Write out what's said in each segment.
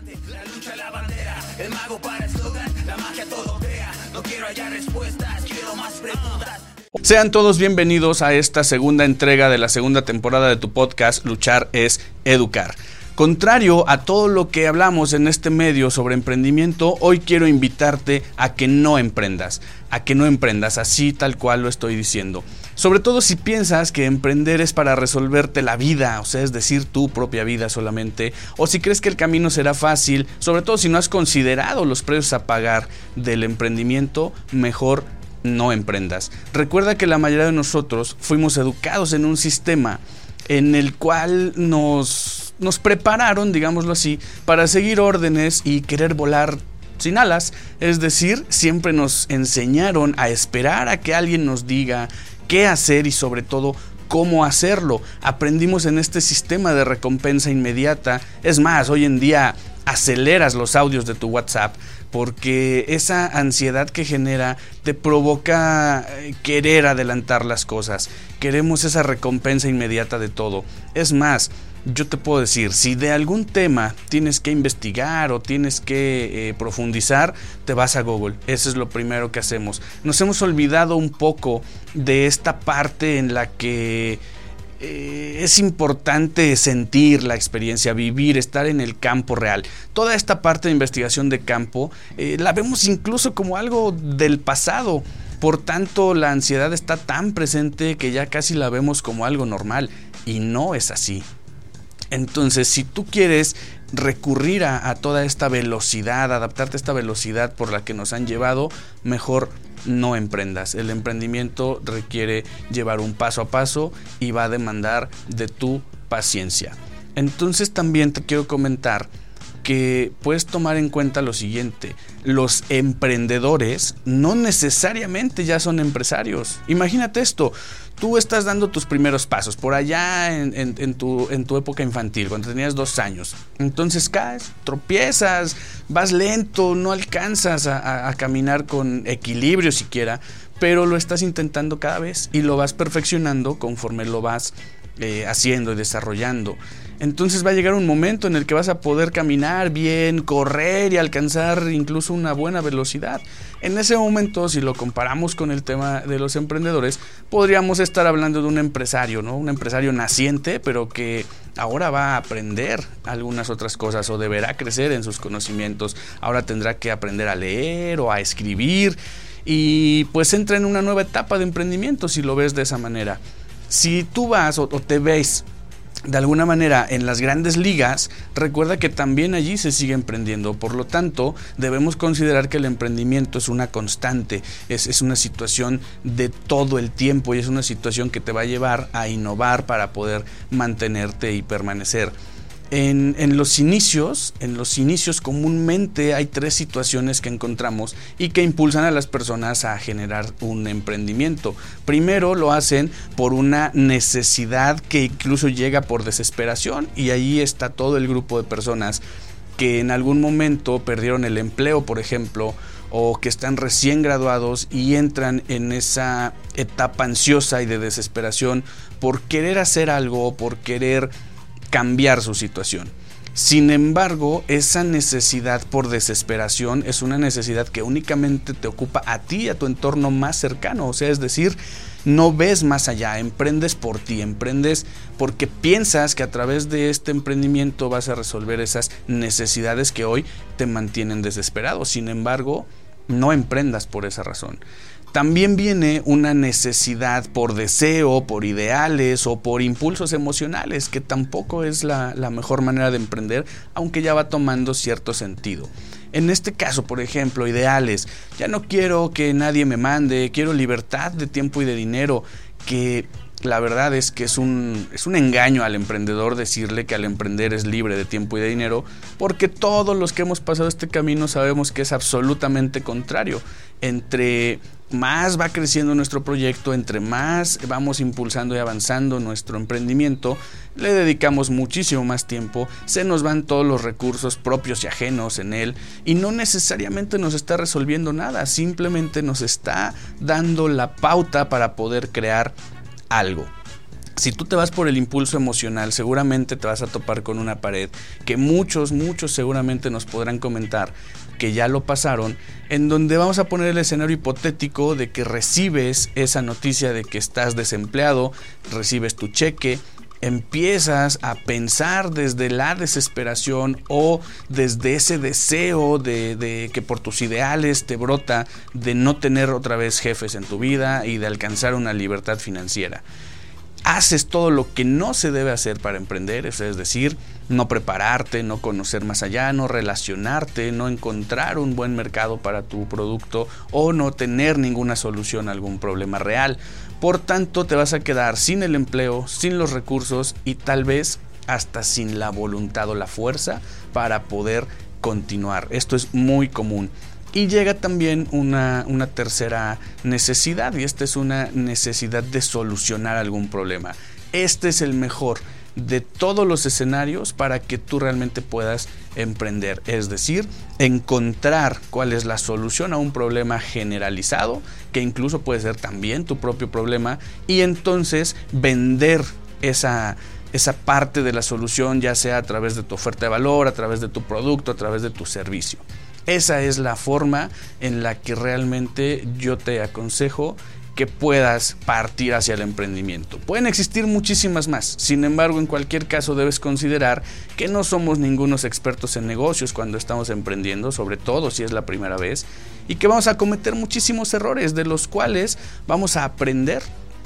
La lucha, la bandera, el mago para eslogan, la magia todo crea. No quiero hallar respuestas, quiero más preguntas. Sean todos bienvenidos a esta segunda entrega de la segunda temporada de tu podcast Luchar es Educar. Contrario a todo lo que hablamos en este medio sobre emprendimiento, hoy quiero invitarte a que no emprendas, así tal cual lo estoy diciendo. Sobre todo si piensas que emprender es para resolverte la vida, o sea, es decir, tu propia vida solamente, o si crees que el camino será fácil, sobre todo si no has considerado los precios a pagar del emprendimiento, mejor no emprendas. Recuerda que la mayoría de nosotros fuimos educados en un sistema en el cual nos prepararon, digámoslo así, para seguir órdenes y querer volar sin alas. Es decir, siempre nos enseñaron a esperar a que alguien nos diga qué hacer y sobre todo cómo hacerlo. Aprendimos en este sistema de recompensa inmediata. Es más, hoy en día aceleras los audios de tu WhatsApp porque esa ansiedad que genera te provoca querer adelantar las cosas. Queremos esa recompensa inmediata de todo. Es más, yo te puedo decir, si de algún tema tienes que investigar o tienes que profundizar, te vas a Google. Eso es lo primero que hacemos. Nos hemos olvidado un poco de esta parte en la que es importante sentir la experiencia, vivir, estar en el campo real. Toda esta parte de investigación de campo la vemos incluso como algo del pasado. Por tanto, la ansiedad está tan presente que ya casi la vemos como algo normal y no es así. Entonces, si tú quieres recurrir a toda esta velocidad, adaptarte a esta velocidad por la que nos han llevado, mejor no emprendas. El emprendimiento requiere llevar un paso a paso y va a demandar de tu paciencia. Entonces también te quiero comentar que puedes tomar en cuenta lo siguiente: los emprendedores no necesariamente ya son empresarios. Imagínate esto, tú estás dando tus primeros pasos por allá en tu época infantil, cuando tenías 2 años. Entonces caes, tropiezas, vas lento, no alcanzas a caminar con equilibrio siquiera, pero lo estás intentando cada vez y lo vas perfeccionando conforme lo vas haciendo y desarrollando. Entonces va a llegar un momento en el que vas a poder caminar bien, correr y alcanzar incluso una buena velocidad. En ese momento, si lo comparamos con el tema de los emprendedores, podríamos estar hablando de un empresario, ¿no? Un empresario naciente, pero que ahora va a aprender algunas otras cosas o deberá crecer en sus conocimientos. Ahora tendrá que aprender a leer o a escribir y pues entra en una nueva etapa de emprendimiento si lo ves de esa manera. Si tú vas o te ves de alguna manera en las grandes ligas, recuerda que también allí se sigue emprendiendo. Por lo tanto, debemos considerar que el emprendimiento es una constante, es una situación de todo el tiempo y es una situación que te va a llevar a innovar para poder mantenerte y permanecer. En los inicios comúnmente hay 3 situaciones que encontramos y que impulsan a las personas a generar un emprendimiento. Primero, lo hacen por una necesidad que incluso llega por desesperación, y ahí está todo el grupo de personas que en algún momento perdieron el empleo, por ejemplo, o que están recién graduados y entran en esa etapa ansiosa y de desesperación por querer hacer algo, por querer cambiar su situación. Sin embargo, esa necesidad por desesperación es una necesidad que únicamente te ocupa a ti y a tu entorno más cercano. O sea, es decir, no ves más allá, emprendes por ti, emprendes porque piensas que a través de este emprendimiento vas a resolver esas necesidades que hoy te mantienen desesperado. Sin embargo, no emprendas por esa razón. También viene una necesidad por deseo, por ideales o por impulsos emocionales, que tampoco es la mejor manera de emprender, aunque ya va tomando cierto sentido. En este caso, por ejemplo, ideales: ya no quiero que nadie me mande, quiero libertad de tiempo y de dinero, que la verdad es que es un engaño al emprendedor decirle que al emprender es libre de tiempo y de dinero, porque todos los que hemos pasado este camino sabemos que es absolutamente contrario. Entre más va creciendo nuestro proyecto, entre más vamos impulsando y avanzando nuestro emprendimiento, le dedicamos muchísimo más tiempo, se nos van todos los recursos propios y ajenos en él, y no necesariamente nos está resolviendo nada, simplemente nos está dando la pauta para poder crear algo. Si tú te vas por el impulso emocional, seguramente te vas a topar con una pared que muchos seguramente nos podrán comentar que ya lo pasaron, en donde vamos a poner el escenario hipotético de que recibes esa noticia de que estás desempleado, recibes tu cheque, empiezas a pensar desde la desesperación o desde ese deseo de que por tus ideales te brota de no tener otra vez jefes en tu vida y de alcanzar una libertad financiera. Haces todo lo que no se debe hacer para emprender, es decir, no prepararte, no conocer más allá, no relacionarte, no encontrar un buen mercado para tu producto o no tener ninguna solución a algún problema real. Por tanto, te vas a quedar sin el empleo, sin los recursos y tal vez hasta sin la voluntad o la fuerza para poder continuar. Esto es muy común. Y llega también una tercera necesidad, y esta es una necesidad de solucionar algún problema. Este es el mejor de todos los escenarios para que tú realmente puedas emprender, es decir, encontrar cuál es la solución a un problema generalizado, que incluso puede ser también tu propio problema, y entonces vender esa parte de la solución, ya sea a través de tu oferta de valor, a través de tu producto, a través de tu servicio. Esa es la forma en la que realmente yo te aconsejo que puedas partir hacia el emprendimiento. Pueden existir muchísimas más, sin embargo, en cualquier caso debes considerar que no somos ningunos expertos en negocios cuando estamos emprendiendo, sobre todo si es la primera vez, y que vamos a cometer muchísimos errores de los cuales vamos a aprender.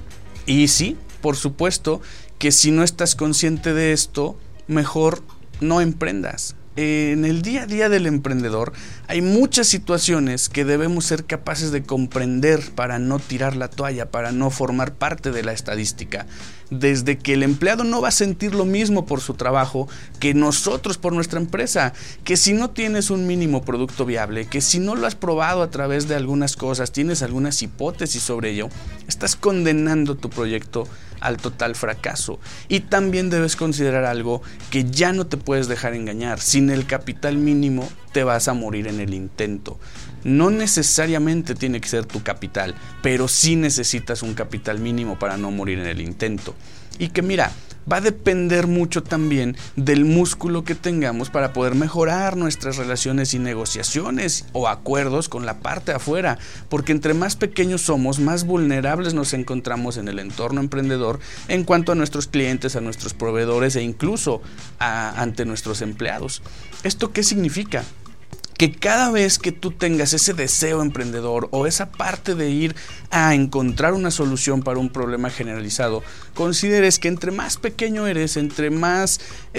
Y sí, por supuesto que si no estás consciente de esto, mejor no emprendas. En el día a día del emprendedor hay muchas situaciones que debemos ser capaces de comprender para no tirar la toalla, para no formar parte de la estadística. Desde que el empleado no va a sentir lo mismo por su trabajo que nosotros por nuestra empresa, que si no tienes un mínimo producto viable, que si no lo has probado a través de algunas cosas, tienes algunas hipótesis sobre ello, estás condenando tu proyecto al total fracaso. Y también debes considerar algo que ya no te puedes dejar engañar: sin el capital mínimo te vas a morir en el intento. No necesariamente tiene que ser tu capital, pero sí necesitas un capital mínimo para no morir en el intento. Y que mira, va a depender mucho también del músculo que tengamos para poder mejorar nuestras relaciones y negociaciones o acuerdos con la parte de afuera, porque entre más pequeños somos, más vulnerables nos encontramos en el entorno emprendedor en cuanto a nuestros clientes, a nuestros proveedores e incluso ante nuestros empleados. ¿Esto qué significa? Que cada vez que tú tengas ese deseo emprendedor o esa parte de ir a encontrar una solución para un problema generalizado, consideres que entre más pequeño eres, entre más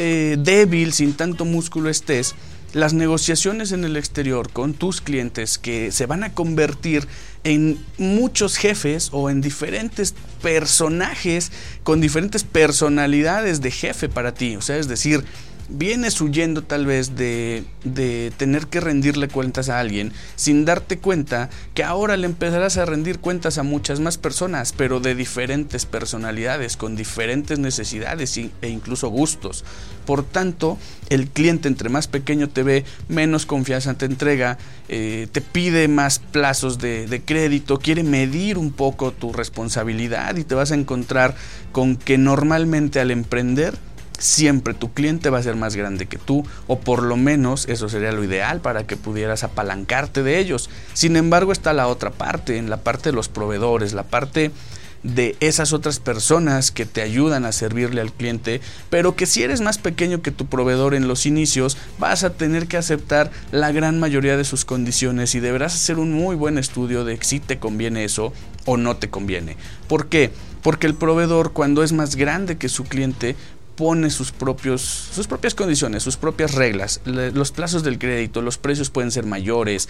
débil, sin tanto músculo estés, las negociaciones en el exterior con tus clientes, que se van a convertir en muchos jefes o en diferentes personajes con diferentes personalidades de jefe para ti, o sea, es decir, vienes huyendo tal vez de tener que rendirle cuentas a alguien sin darte cuenta que ahora le empezarás a rendir cuentas a muchas más personas, pero de diferentes personalidades, con diferentes necesidades e incluso gustos. Por tanto, el cliente entre más pequeño te ve, menos confianza te entrega, te pide más plazos de crédito, quiere medir un poco tu responsabilidad y te vas a encontrar con que normalmente al emprender siempre tu cliente va a ser más grande que tú, o por lo menos eso sería lo ideal para que pudieras apalancarte de ellos. Sin embargo, está la otra parte, en la parte de los proveedores, la parte de esas otras personas que te ayudan a servirle al cliente, pero que si eres más pequeño que tu proveedor en los inicios, vas a tener que aceptar la gran mayoría de sus condiciones y deberás hacer un muy buen estudio de si te conviene eso o no te conviene. ¿Por qué? Porque el proveedor, cuando es más grande que su cliente, pone sus propias condiciones, sus propias reglas, los plazos del crédito, los precios pueden ser mayores,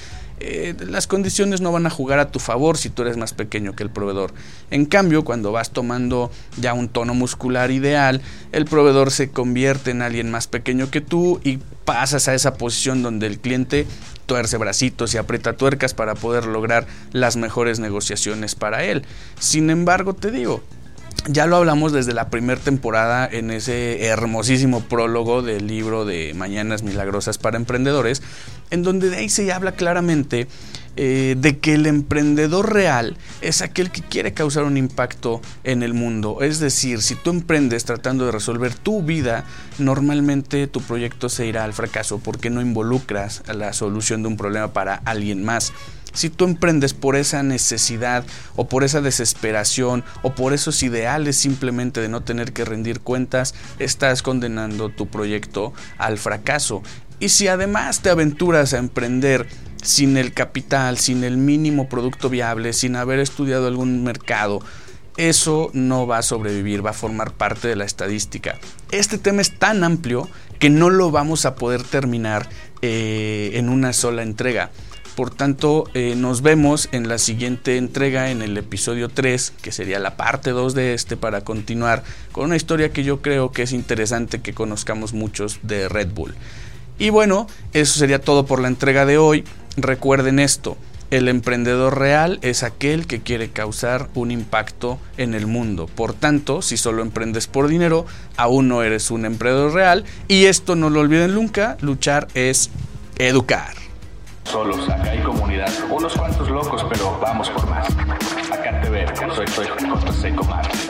las condiciones no van a jugar a tu favor si tú eres más pequeño que el proveedor. En cambio, cuando vas tomando ya un tono muscular ideal, el proveedor se convierte en alguien más pequeño que tú y pasas a esa posición donde el cliente tuerce bracitos y aprieta tuercas para poder lograr las mejores negociaciones para él. Sin embargo, te digo, ya lo hablamos desde la primera temporada en ese hermosísimo prólogo del libro de Mañanas Milagrosas para Emprendedores, en donde de ahí se habla claramente de que el emprendedor real es aquel que quiere causar un impacto en el mundo. Es decir, si tú emprendes tratando de resolver tu vida, normalmente tu proyecto se irá al fracaso porque no involucras la solución de un problema para alguien más. Si tú emprendes por esa necesidad o por esa desesperación o por esos ideales simplemente de no tener que rendir cuentas, estás condenando tu proyecto al fracaso. Y si además te aventuras a emprender sin el capital, sin el mínimo producto viable, sin haber estudiado algún mercado, eso no va a sobrevivir, va a formar parte de la estadística. Este tema es tan amplio que no lo vamos a poder terminar en una sola entrega. Por tanto, nos vemos en la siguiente entrega, en el episodio 3, que sería la parte 2 de para continuar con una historia que yo creo que es interesante que conozcamos muchos de Red Bull. Y bueno, eso sería todo por la entrega de hoy. Recuerden esto: el emprendedor real es aquel que quiere causar un impacto en el mundo. Por tanto, si solo emprendes por dinero, aún no eres un emprendedor real. Y esto no lo olviden nunca: luchar es educar. Solos, acá hay comunidad, unos cuantos locos, pero vamos por más. Acá te veo, soy José Comar.